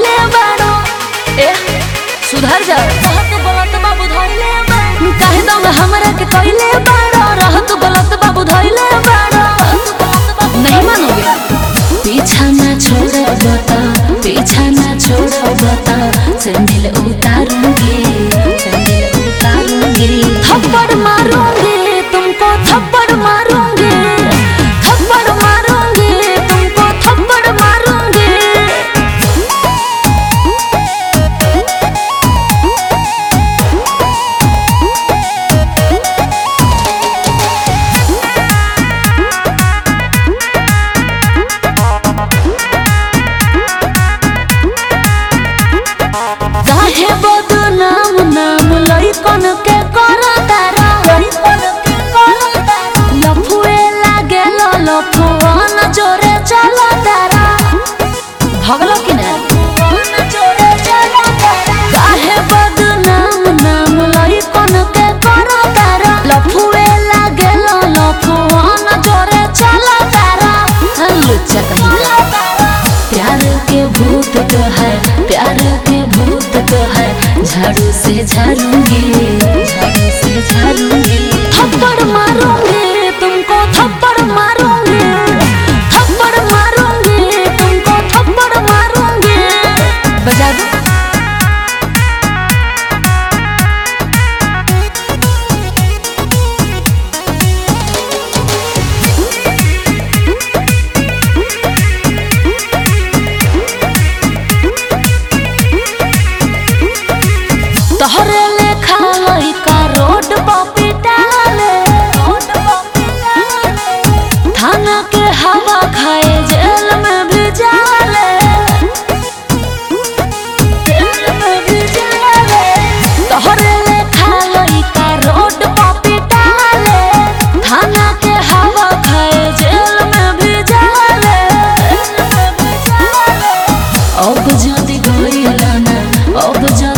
धइले बाड़ो ए सुधर जा रहत गलत बाबू धइले बाड़ो काहे दंग हमरा के कइले बाड़ो रहत गलत बाबू धइले बाड़ो नहीं मानोगे पीछा ना छोड़ो बता पीछा ना छोड़ो बता सैंडल उतारूंगी थप्पड़ मारूंगी तुमको थप्पड़ मारूंगी थप्पड़ मारूंगी तुमको थप्पड़ मारूंगी काहे बदनाम नाम लइकन के करतारा लफुए लागेल लफुआन जोरे चलतारा भगलो कि ना काहे बदनाम नाम लइकन के करतारा लफुए लागेल लफुआन जोरे चलतारा लुच्चा कहीं प्यार के भूत तो है प्यार के भूत तो है झाड़ू से झाड़ूंगी थप्पड़ मारूंगी तुमको थप्पड़ मारूंगी थप्पड़ मारूंगी तुमको थप्पड़ मारूंगी बजा दो तोहरे लेखा लइका रोड पर पिटाले थाना के हवा खाए जेल में भी जाले तोहरे लेखा लइका रोड पर पिटाले थाना के हवा खाए जेल में भी जाले अब जदी गइल ना अब